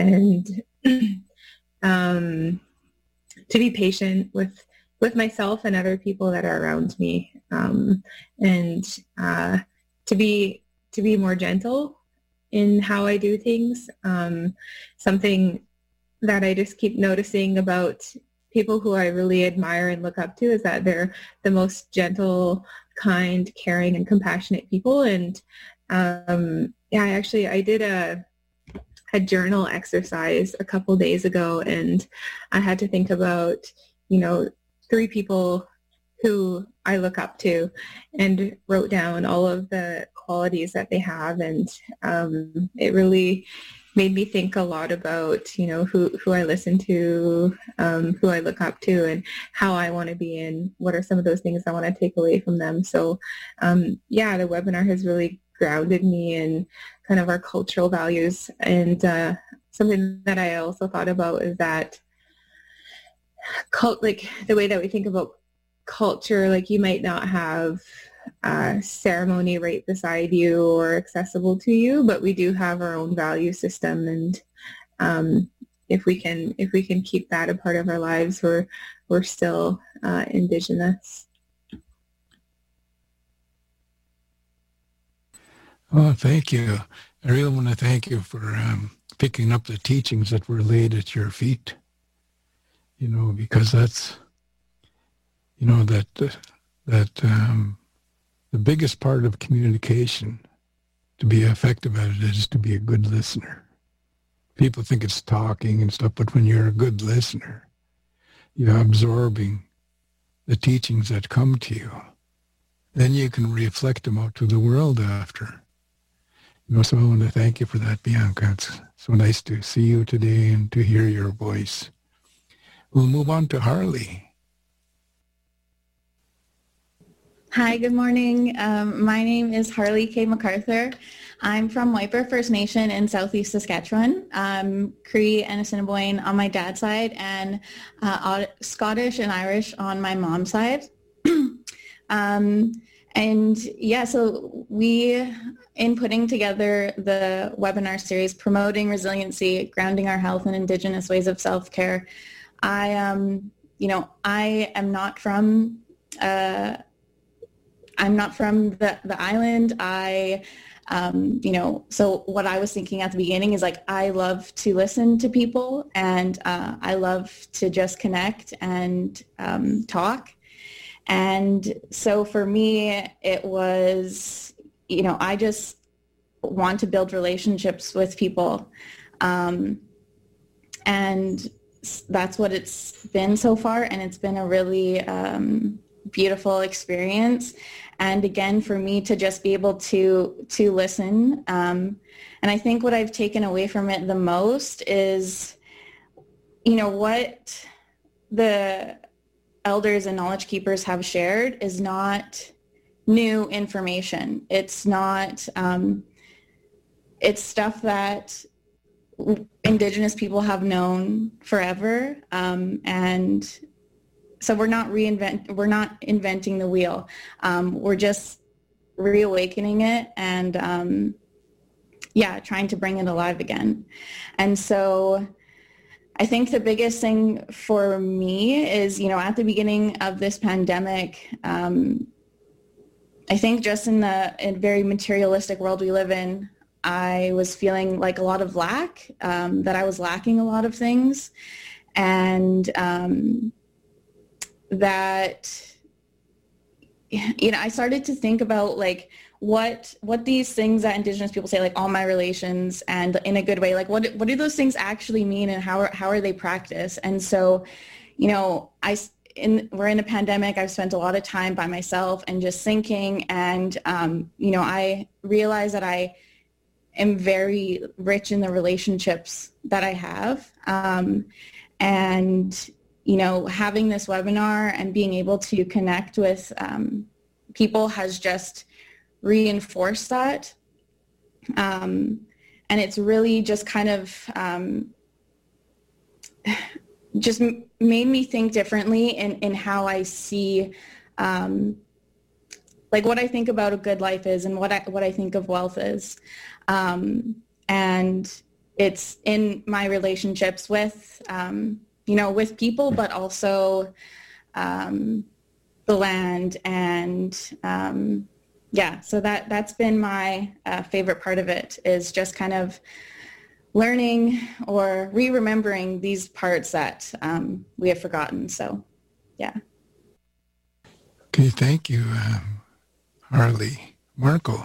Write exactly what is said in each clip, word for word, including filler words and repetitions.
and um, to be patient with with myself and other people that are around me, um, and uh, to be to be more gentle in how I do things. Um, something that I just keep noticing about people who I really admire and look up to is that they're the most gentle, kind, caring, and compassionate people. And um, yeah, I actually I did a a journal exercise a couple days ago, and I had to think about, you know, three people who I look up to, and wrote down all of the qualities that they have. And um, it really made me think a lot about, you know, who, who I listen to, um, who I look up to, and how I want to be, and what are some of those things I want to take away from them. So um, yeah, the webinar has really grounded me in kind of our cultural values. And uh, something that I also thought about is that cult, like the way that we think about culture, like you might not have a ceremony right beside you or accessible to you, but we do have our own value system. And um, if we can if we can keep that a part of our lives, we're we're still uh, Indigenous. Oh, thank you. I really want to thank you for um, picking up the teachings that were laid at your feet. You know, because that's, you know, that uh, that um, the biggest part of communication, to be effective at it, is to be a good listener. People think it's talking and stuff, but when you're a good listener, you're absorbing the teachings that come to you. Then you can reflect them out to the world after. You know, so I want to thank you for that, Bianca. It's so nice to see you today and to hear your voice. We'll move on to Harley. Hi, good morning. Um, my name is Harley K. MacArthur. I'm from Wiper First Nation in Southeast Saskatchewan. I'm Cree and Assiniboine on my dad's side, and uh, Scottish and Irish on my mom's side. um, and yeah, so we, in putting together the webinar series, Promoting Resiliency, Grounding Our Health in Indigenous Ways of Self-Care, I, um, you know, I am not from, uh, I'm not from the, the island. I, um, you know, so what I was thinking at the beginning is like, I love to listen to people, and uh, I love to just connect and um, talk. And so for me, it was, you know, I just want to build relationships with people. Um, and that's what it's been so far. And it's been a really um, beautiful experience. And again, for me to just be able to, to listen. Um, and I think what I've taken away from it the most is, you know, what the elders and knowledge keepers have shared is not new information. It's not, um, it's stuff that Indigenous people have known forever. Um, and so we're not reinvent, we're not inventing the wheel. Um, we're just reawakening it and, um, yeah, trying to bring it alive again. And so I think the biggest thing for me is, you know, at the beginning of this pandemic, um, I think just in the in very materialistic world we live in, I was feeling like a lot of lack, um, that I was lacking a lot of things, and um, that, you know, I started to think about like, what what these things that Indigenous people say, like all my relations, and in a good way, like what what do those things actually mean, and how are, how are they practiced? And so, you know, I in we're in a pandemic. I've spent a lot of time by myself and just thinking, and um, you know, I realize that I am very rich in the relationships that I have, um, and you know, having this webinar and being able to connect with um, people has just reinforce that. Um, and it's really just kind of um, just m- made me think differently in, in how I see, um, like what I think about a good life is, and what I, what I think of wealth is. Um, and it's in my relationships with, um, you know, with people, but also um, the land. And um, yeah, so that, that's been my uh, favorite part of it, is just kind of learning or re-remembering these parts that um, we have forgotten. So, yeah. Okay, thank you, um, Harley. Marco.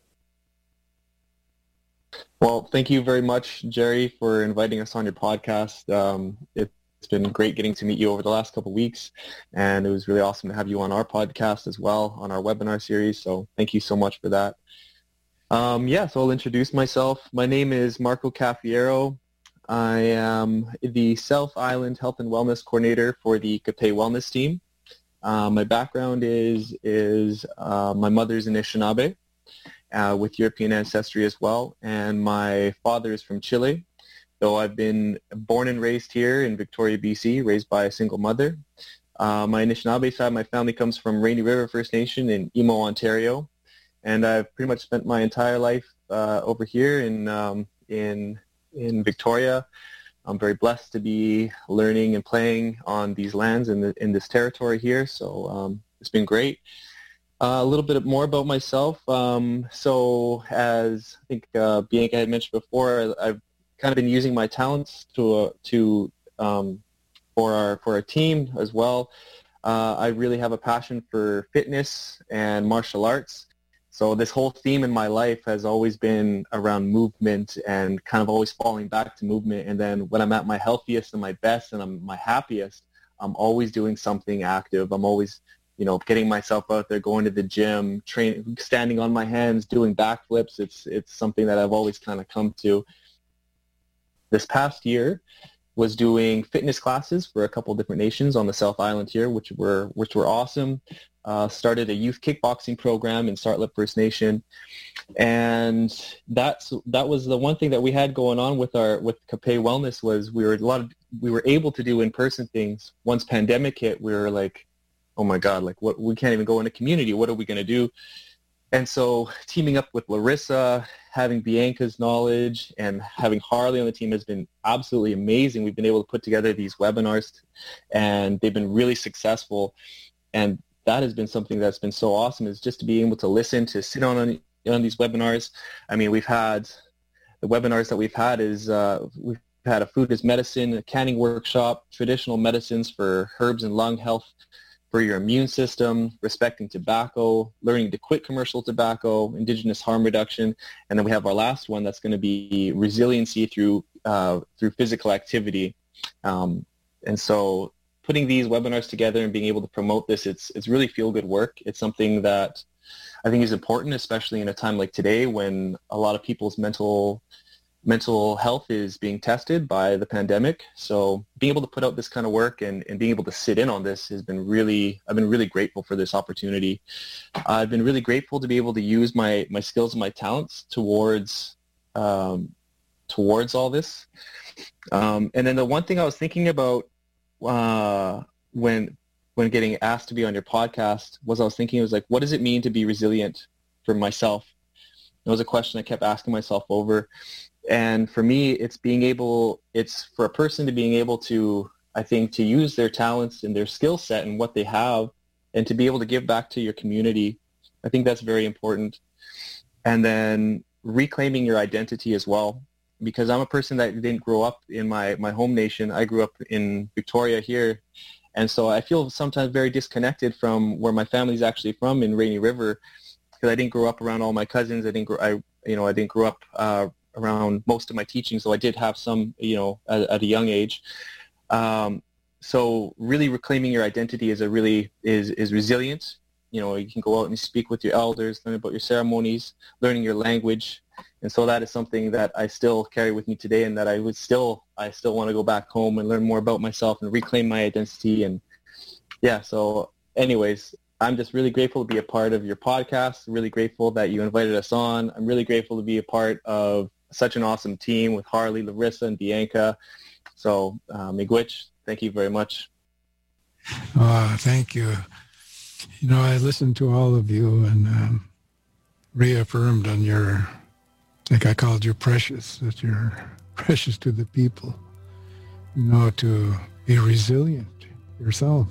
Well, thank you very much, Jerry, for inviting us on your podcast. Um, it's been great getting to meet you over the last couple of weeks, and it was really awesome to have you on our podcast as well, on our webinar series. So thank you so much for that. Um, yeah, so I'll introduce myself. My name is Marco Cafiero. I am the South Island Health and Wellness Coordinator for the Capay Wellness Team. Uh, my background is is uh, my mother's Anishinaabe uh, with European ancestry as well, and my father is from Chile. So I've been born and raised here in Victoria, B C, raised by a single mother. Uh, my Anishinaabe side of my family comes from Rainy River First Nation in Emo, Ontario. And I've pretty much spent my entire life uh, over here in um, in in Victoria. I'm very blessed to be learning and playing on these lands in the, in this territory here. So um, it's been great. Uh, a little bit more about myself. Um, so as I think uh, Bianca had mentioned before, I've kind of been using my talents to uh, to um, for our for our team as well. Uh, I really have a passion for fitness and martial arts. So this whole theme in my life has always been around movement and kind of always falling back to movement. And then when I'm at my healthiest and my best and I'm my happiest, I'm always doing something active. I'm always, you know, getting myself out there, going to the gym, training, standing on my hands, doing backflips. It's it's something that I've always kind of come to. This past year was doing fitness classes for a couple different nations on the South Island here, which were which were awesome. Uh, started a youth kickboxing program in Sartlip First Nation, and that's that was the one thing that we had going on with our with Capay Wellness was we were a lot of we were able to do in-person things. Once pandemic hit, we were like, oh my God, like what we can't even go in a community. What are we going to do? And so teaming up with Larissa, having Bianca's knowledge, and having Harley on the team has been absolutely amazing. We've been able to put together these webinars, and they've been really successful. And that has been something that's been so awesome, is just to be able to listen, to sit on on, on these webinars. I mean, we've had, the webinars that we've had is, uh, we've had a food as medicine, a canning workshop, traditional medicines for herbs and lung health, for your immune system, respecting tobacco, learning to quit commercial tobacco, indigenous harm reduction, and then we have our last one that's going to be resiliency through uh, through physical activity. Um, and so putting these webinars together and being able to promote this, it's it's really feel-good work. It's something that I think is important, especially in a time like today when a lot of people's mental mental health is being tested by the pandemic. So being able to put out this kind of work and, and being able to sit in on this has been really, I've been really grateful for this opportunity. I've been really grateful to be able to use my, my skills and my talents towards, um, towards all this. Um, and then the one thing I was thinking about uh, when, when getting asked to be on your podcast was I was thinking, it was like, what does it mean to be resilient for myself? It was a question I kept asking myself over. And for me, it's being able, it's for a person to being able to, I think, to use their talents and their skill set and what they have and to be able to give back to your community. I think that's very important. And then reclaiming your identity as well, because I'm a person that didn't grow up in my, my home nation. I grew up in Victoria here. And so I feel sometimes very disconnected from where my family's actually from in Rainy River, because I didn't grow up around all my cousins. I didn't grow, I, you know, I didn't grow up uh, around most of my teaching, so I did have some, you know, at, at a young age. Um, so really reclaiming your identity is a really, is, is resilient. You know, you can go out and speak with your elders, learn about your ceremonies, learning your language. And so that is something that I still carry with me today, and that I would still, I still want to go back home and learn more about myself and reclaim my identity. And yeah, so anyways, I'm just really grateful to be a part of your podcast, really grateful that you invited us on. I'm really grateful to be a part of such an awesome team with Harley, Larissa, and Bianca. So, uh, Miigwech, thank you very much. Uh, thank you. You know, I listened to all of you and um, reaffirmed on your, I think I called you precious, that you're precious to the people, you know, to be resilient yourself.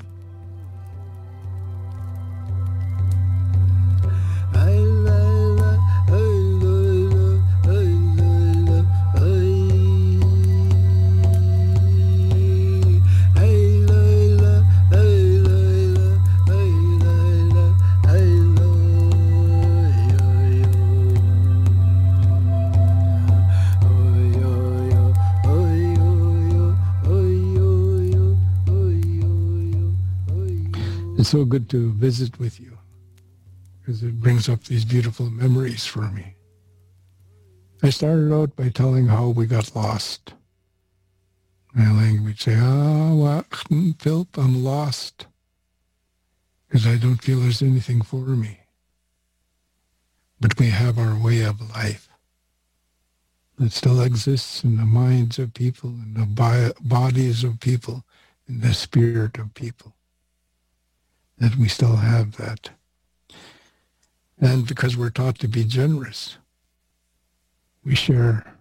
It's so good to visit with you because it brings up these beautiful memories for me. I started out by telling how we got lost. My language say, ah, well, Philip, I'm lost because I don't feel there's anything for me. But we have our way of life that still exists in the minds of people, in the bi- bodies of people, in the spirit of people. That we still have that. And because we're taught to be generous, we share.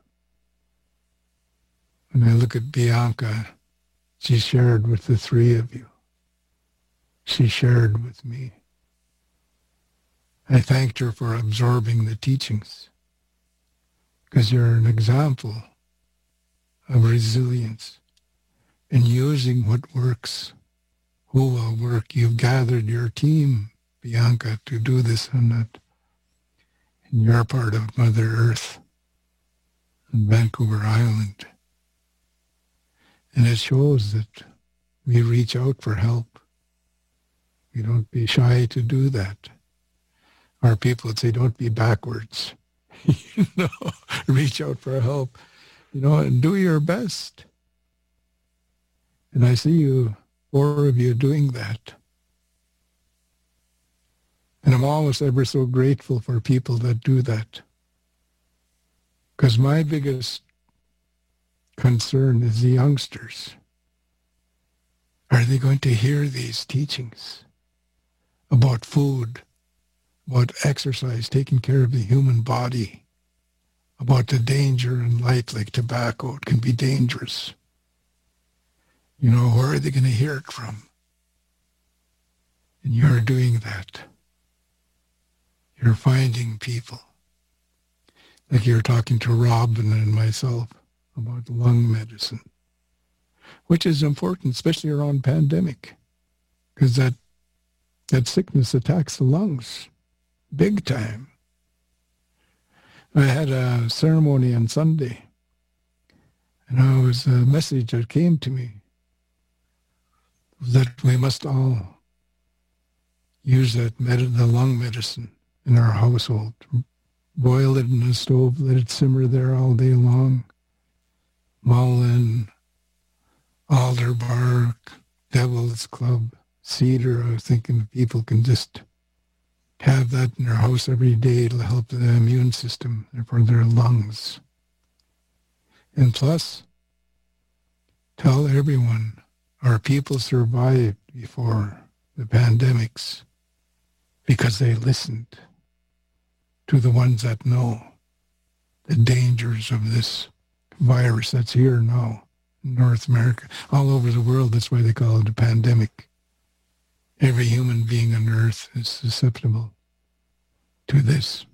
When I look at Bianca, she shared with the three of you. She shared with me. I thanked her for absorbing the teachings because you're an example of resilience and using what works. Who will work? You've gathered your team, Bianca, to do this and that. And you're part of Mother Earth and Vancouver Island. And it shows that we reach out for help. We don't be shy to do that. Our people would say, don't be backwards. you know, reach out for help, you know, and do your best. And I see you, four of you doing that. And I'm always ever so grateful for people that do that. Because my biggest concern is the youngsters. Are they going to hear these teachings about food, about exercise, taking care of the human body, about the danger in life like tobacco? It can be dangerous. You know, where are they going to hear it from? And you're doing that. You're finding people. Like you're talking to Robin and myself about lung medicine, which is important, especially around pandemic, because that, that sickness attacks the lungs big time. I had a ceremony on Sunday, and it was a message that came to me that we must all use that med- the lung medicine in our household. Boil it in the stove, let it simmer there all day long. Mullein, alder bark, devil's club, cedar. I was thinking people can just have that in their house every day. It'll help the immune system for their lungs. And plus, tell everyone, our people survived before the pandemics because they listened to the ones that know the dangers of this virus that's here now in North America, all over the world. That's why they call it a pandemic. Every human being on earth is susceptible to this.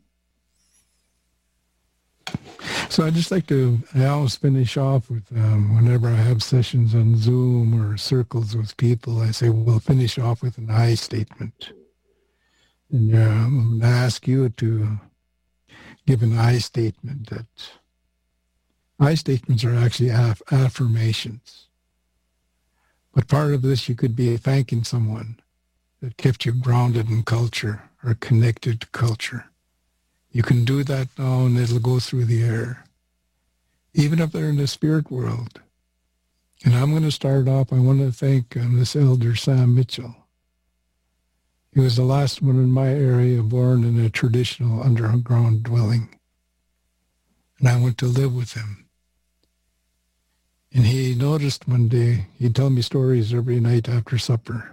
So I just like to, I always finish off with, um, whenever I have sessions on Zoom or circles with people, I say, we'll finish off with an I statement. And uh, I'm going to ask you to give an I statement. That I statements are actually aff- affirmations. But part of this, you could be thanking someone that kept you grounded in culture or connected to culture. You can do that now and it'll go through the air, even if they're in the spirit world. And I'm going to start off, I want to thank um, this elder, Sam Mitchell. He was the last one in my area born in a traditional underground dwelling. And I went to live with him. And he noticed one day, he'd tell me stories every night after supper.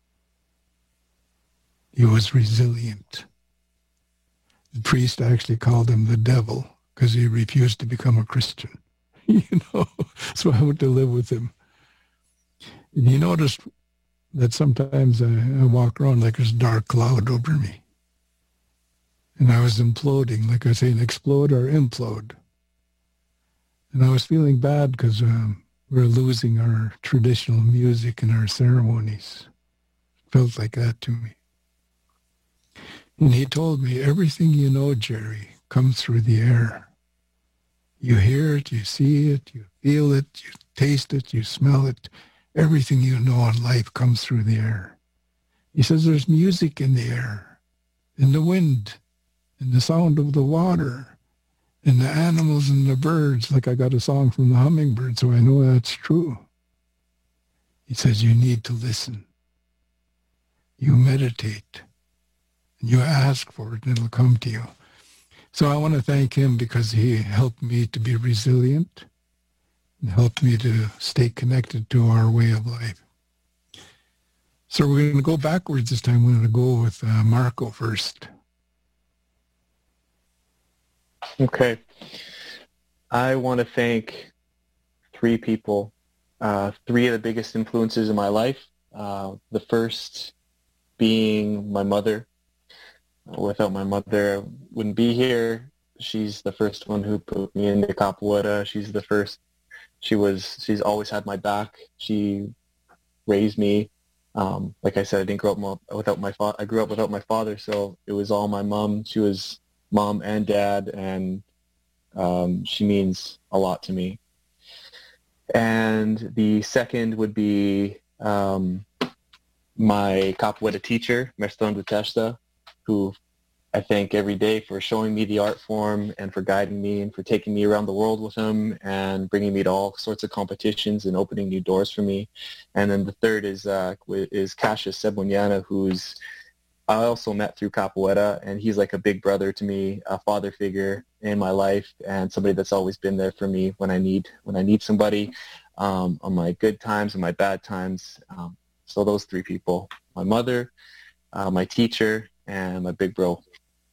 He was resilient. The priest actually called him the devil because he refused to become a Christian. you know. So I went to live with him. And he noticed that sometimes I, I walk around like there's a dark cloud over me. And I was imploding, like I was saying, explode or implode. And I was feeling bad because um, we're losing our traditional music and our ceremonies. It felt like that to me. And he told me, everything you know, Jerry, comes through the air. You hear it, you see it, you feel it, you taste it, you smell it. Everything you know in life comes through the air. He says there's music in the air, in the wind, in the sound of the water, in the animals and the birds. Like I got a song from the hummingbird, so I know that's true. He says you need to listen. You meditate, and you ask for it, and it'll come to you. So I want to thank him because he helped me to be resilient and helped me to stay connected to our way of life. So we're going to go backwards this time. We're going to go with uh, Marco first. Okay. I want to thank three people, uh, three of the biggest influences in my life. Uh, the first being my mother. Without my mother, I wouldn't be here. She's the first one who put me into capoeira. She's the first. She was. She's always had my back. She raised me. Um, like I said, I didn't grow up without my father. I grew up without my father, so it was all my mom. She was mom and dad, and um, she means a lot to me. And the second would be um, my capoeira teacher, Mestre de Testa, who I thank every day for showing me the art form and for guiding me and for taking me around the world with him and bringing me to all sorts of competitions and opening new doors for me. And then the third is uh, is Cassius Seboniana, who's I also met through capoeira, and he's like a big brother to me, a father figure in my life, and somebody that's always been there for me when I need when I need somebody, um, on my good times and my bad times. Um, so those three people: my mother, uh, my teacher, and my big bro.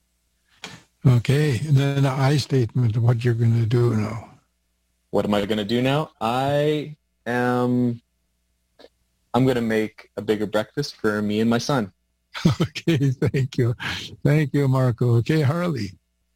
Okay, and then the I statement of what you're going to do now. What am I going to do now? I am, I'm going to make a bigger breakfast for me and my son. Okay, thank you. Thank you, Marco. Okay, Harley.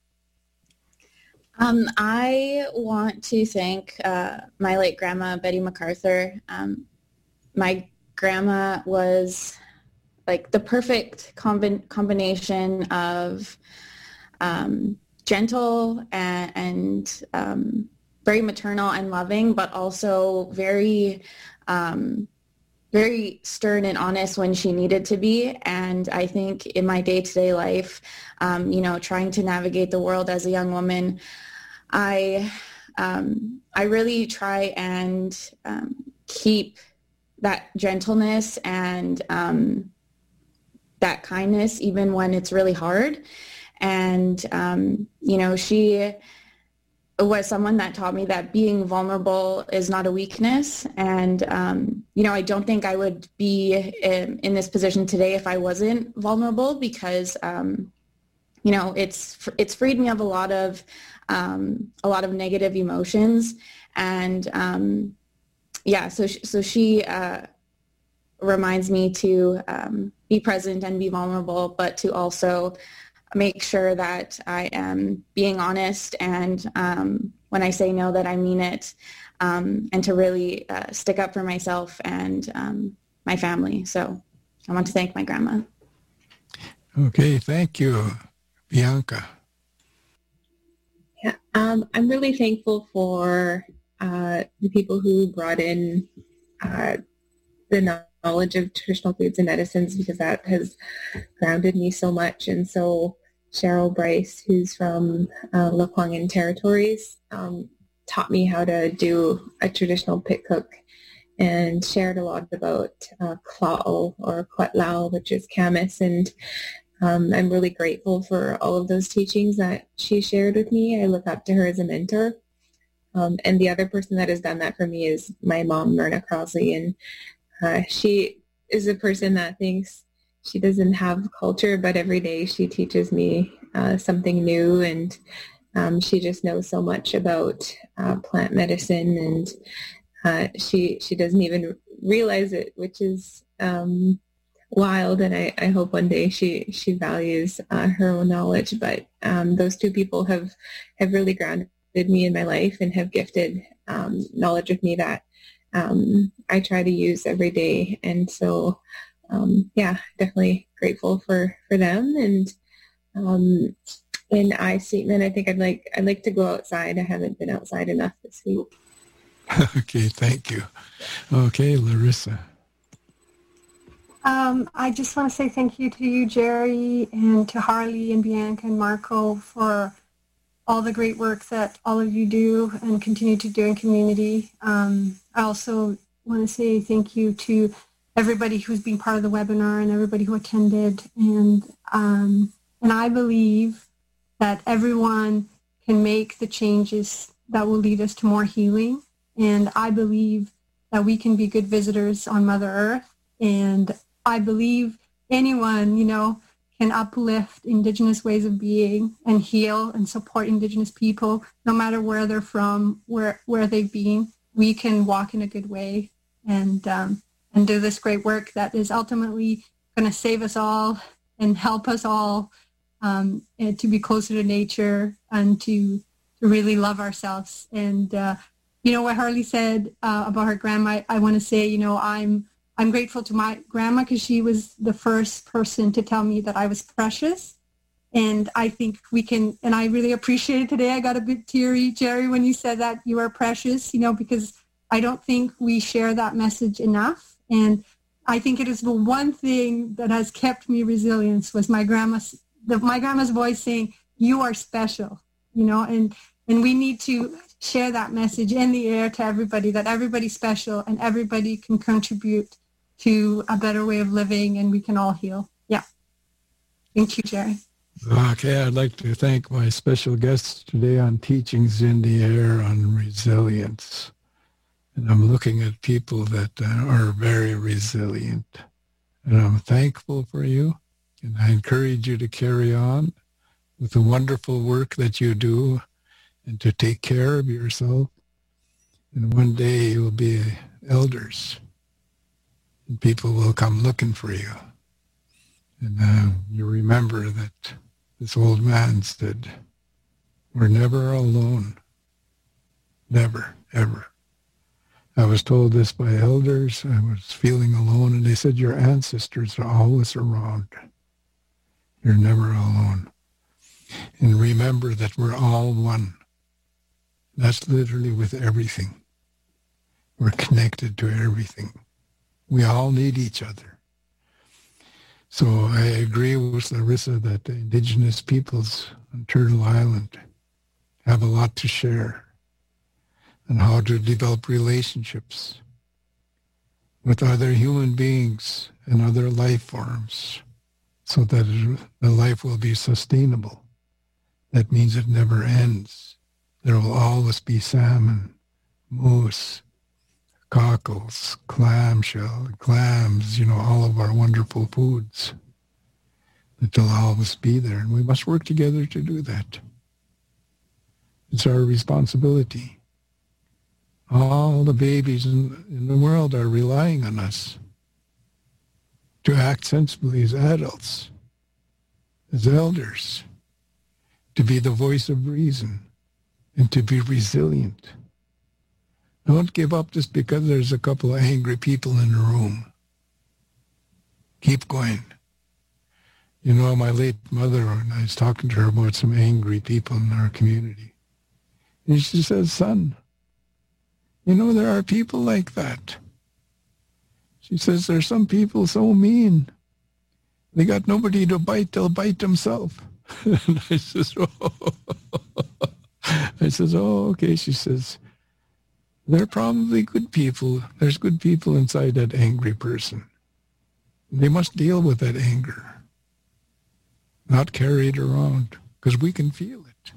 Um, I want to thank uh, my late grandma, Betty MacArthur. Um, my grandma was like the perfect combi- combination of um, gentle and, and um, very maternal and loving, but also very, um, very stern and honest when she needed to be. And I think in my day-to-day life, um, you know, trying to navigate the world as a young woman, I, um, I really try and um, keep that gentleness and um, that kindness even when it's really hard. And, um, you know, she was someone that taught me that being vulnerable is not a weakness. And, um, you know, I don't think I would be in, in this position today if I wasn't vulnerable, because, um, you know, it's it's freed me of a lot of um, a lot of negative emotions. And, um, yeah, so, so she uh, reminds me to um, be present and be vulnerable, but to also make sure that I am being honest, and um, when I say no, that I mean it, um, and to really uh, stick up for myself and um, my family. So I want to thank my grandma. Okay, thank you, Bianca. Yeah, um, I'm really thankful for uh, the people who brought in uh, the knowledge of traditional foods and medicines, because that has grounded me so much. And so Cheryl Bryce, who's from uh, Lekwungen territories, um, taught me how to do a traditional pit cook, and shared a lot about uh, kla'o or kwatlao, which is camas. And um, I'm really grateful for all of those teachings that she shared with me. I look up to her as a mentor. Um, and the other person that has done that for me is my mom, Myrna Crosley. And uh, she is a person that thinks she doesn't have culture, but every day she teaches me uh, something new, and um, she just knows so much about uh, plant medicine, and uh, she she doesn't even realize it, which is um, wild. And I, I hope one day she she values uh, her own knowledge. But um, those two people have have really grounded me in my life and have gifted um, knowledge with me that um, I try to use every day. And so, um, yeah, definitely grateful for, for them. And um, in I statement, I think I'd like I'd like to go outside. I haven't been outside enough this week. Okay, thank you. Okay, Larissa. Um, I just want to say thank you to you, Jerry, and to Harley and Bianca and Marco for all the great work that all of you do and continue to do in community. Um, I also want to say thank you to everybody who's been part of the webinar and everybody who attended. And um, and I believe that everyone can make the changes that will lead us to more healing. And I believe that we can be good visitors on Mother Earth. And I believe anyone, you know, can uplift Indigenous ways of being and heal and support Indigenous people, no matter where they're from, where where they've been. We can walk in a good way and um, and do this great work that is ultimately going to save us all and help us all um, and to be closer to nature and to, to really love ourselves. And uh, you know what Harley said uh, about her grandma, I, I want to say, you know, I'm I'm grateful to my grandma because she was the first person to tell me that I was precious. And I think we can, and I really appreciate it today. I got a bit teary, Jerry, when you said that you are precious, you know, because I don't think we share that message enough. And I think it is the one thing that has kept me resilient was my grandma's, the, my grandma's voice saying, you are special, you know, and, and we need to share that message in the air to everybody, that everybody's special and everybody can contribute to a better way of living, and we can all heal. Yeah. Thank you, Jerry. Okay, I'd like to thank my special guests today on Teachings in the Air on Resilience. And I'm looking at people that uh, are very resilient. And I'm thankful for you, and I encourage you to carry on with the wonderful work that you do and to take care of yourself. And one day you'll be elders. And people will come looking for you. And uh, you remember that this old man said, we're never alone. Never, ever. I was told this by elders. I was feeling alone, and they said, your ancestors are always around. You're never alone. And remember that we're all one. That's literally with everything. We're connected to everything. We all need each other. So I agree with Larissa that the Indigenous peoples on Turtle Island have a lot to share on how to develop relationships with other human beings and other life forms so that it, the life will be sustainable. That means it never ends. There will always be salmon, moose, cockles, clamshell, clams, you know, all of our wonderful foods. That they'll always be there, and we must work together to do that. It's our responsibility. All the babies in, in the world are relying on us to act sensibly as adults, as elders, to be the voice of reason, and to be resilient. Don't give up just because there's a couple of angry people in the room. Keep going. You know, my late mother, and I was talking to her about some angry people in our community. And she says, son, you know, there are people like that. She says, there's some people so mean. They got nobody to bite, they'll bite themselves. And I says, oh. I says, oh, okay. She says, they're probably good people. There's good people inside that angry person. They must deal with that anger, not carry it around, because we can feel it.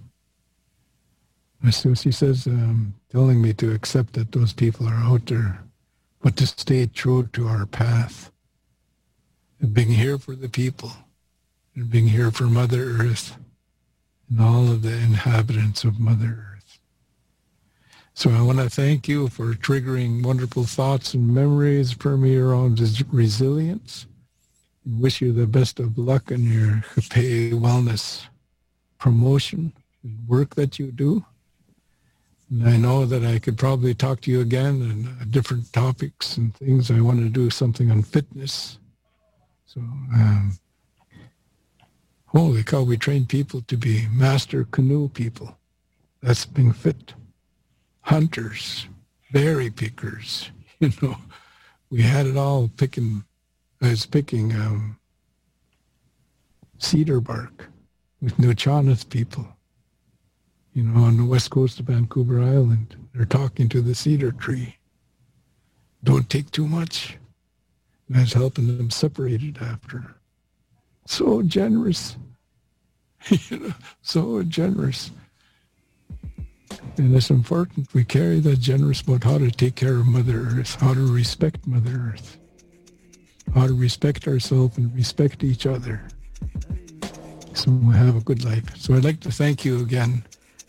So she says, um, telling me to accept that those people are out there, but to stay true to our path and being here for the people and being here for Mother Earth and all of the inhabitants of Mother Earth. So I want to thank you for triggering wonderful thoughts and memories for me around resilience, and wish you the best of luck in your Hapay wellness promotion and work that you do. And I know that I could probably talk to you again on uh, different topics and things. I want to do something on fitness. So, um, holy cow, we train people to be master canoe people. That's being fit. Hunters, berry pickers, you know. We had it all picking, I was picking um, cedar bark with Nuu-chah-nulth people. You know, on the west coast of Vancouver Island, they're talking to the cedar tree. Don't take too much. And I was helping them separate it after. So generous. You know, so generous. And it's important we carry that generous about how to take care of Mother Earth, how to respect Mother Earth, how to respect ourselves and respect each other. So we have a good life. So I'd like to thank you again.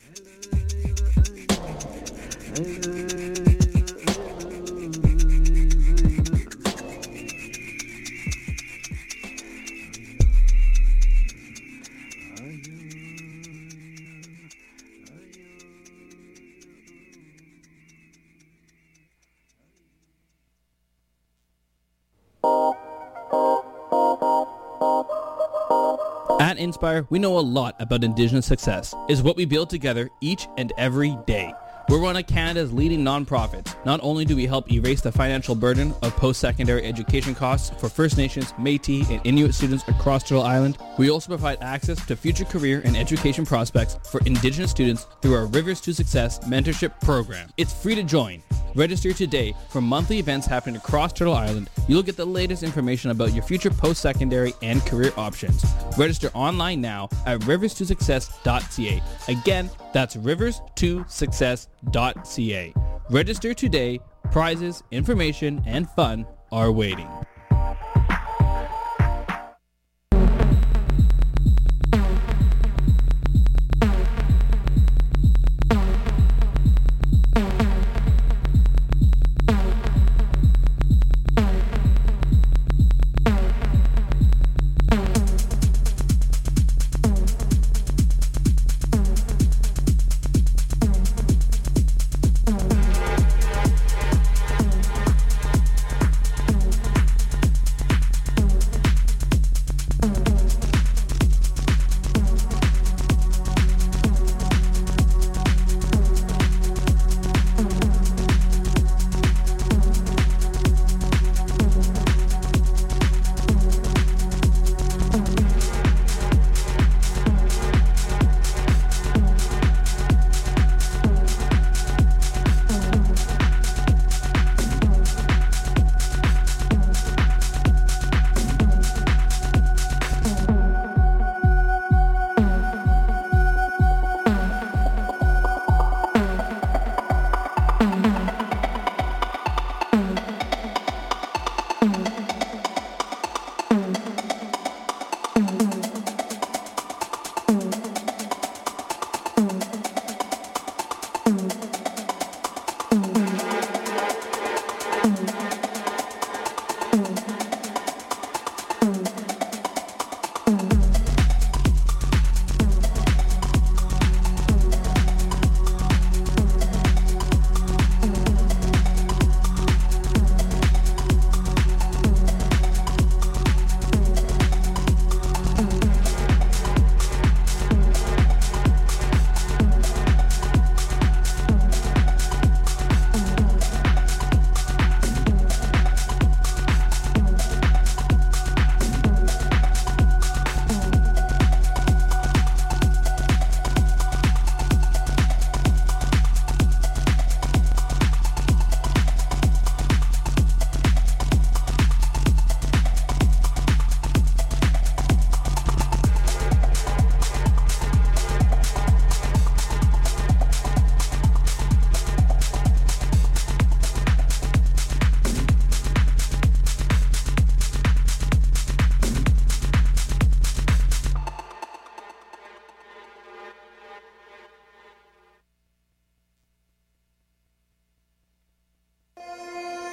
At Inspire, we know a lot about Indigenous success. It's what we build together each and every day. We're one of Canada's leading nonprofits. Not only do we help erase the financial burden of post-secondary education costs for First Nations, Métis, and Inuit students across Turtle Island, we also provide access to future career and education prospects for Indigenous students through our Rivers to Success mentorship program. It's free to join. Register today for monthly events happening across Turtle Island. You'll get the latest information about your future post-secondary and career options. Register online now at rivers to success dot c a. Again, that's rivers to success dot c a. Register today. Prizes, information, and fun are waiting.